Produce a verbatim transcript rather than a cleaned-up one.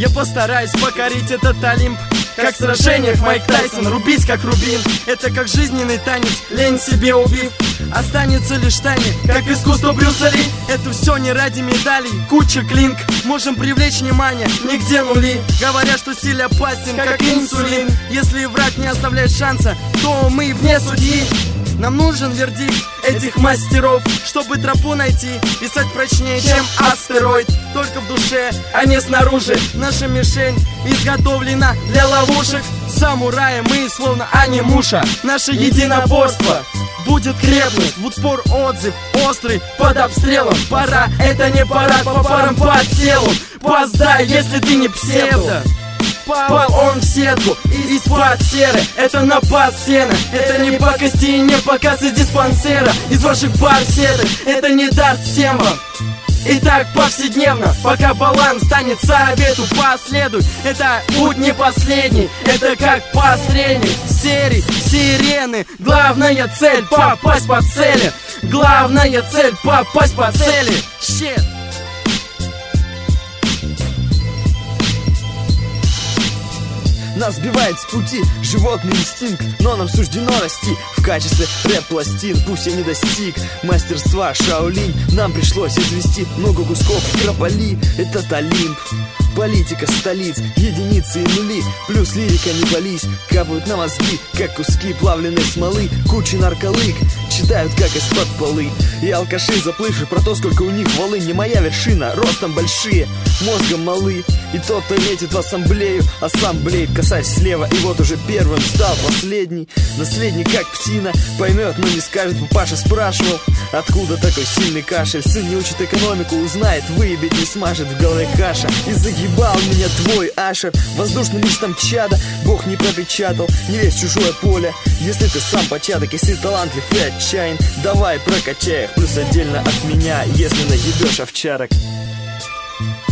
Я постараюсь покорить этот Олимп, как в сражениях Майк Тайсон, рубить как рубин. Это как жизненный танец, лень себе убив. Останется лишь тайне, как искусство Брюса Ли. Это все не ради медалей, куча клинк. Можем привлечь внимание, нигде нули. Говорят, что стиль опасен, как инсулин. Если враг не оставляет шанса, то мы вне судьи. Нам нужен вердикт этих мастеров, чтобы тропу найти, писать прочнее, чем астероид. Только в душе, а не снаружи. Наша мишень изготовлена для ловушек. Самураи мы, словно анимуша. Наше единоборство будет крепнуть. В упор отзыв острый, под обстрелом. Пора, это не парад, по парам по телу. Поздай, если ты не псевдо. Пал он в сетку из-под серы. Это напас сена. Это не пакости и не показ из диспансера. Из ваших барсеток. Это не дарт всем вам. И так повседневно, пока баланс станет совету последуй. Это путь не последний, это как посредник серии сирены. Главная цель попасть по цели. Главная цель попасть по цели. Щит. Нас сбивает с пути животный инстинкт, но нам суждено расти в качестве рэп-пластин. Пусть я не достиг мастерства Шаолинь, нам пришлось извести много кусков крополи. Этот Олимп, политика столиц, единицы и нули, плюс лирика не болись. Капают на мозги, как куски плавленной смолы. Кучи нарколык читают, как из-под полы. И алкаши заплывшие про то, сколько у них волы. Не моя вершина, ростом большие, мозгом малы. И тот, кто метит в ассамблею, а сам блеет, касаясь слева. И вот уже первым стал последний. Наследник как птина, поймет, но не скажет. Папаша спрашивал, откуда такой сильный кашель. Сын не учит экономику, узнает, выебить не смажет. В голове каша, и загибал меня твой Ашер. Воздушным личном чада Бог не пропечатал. Не лезь в чужое поле, если ты сам початок. Если талантлив и отчаян, давай прокачай их. Плюс отдельно от меня, если наебешь овчарок.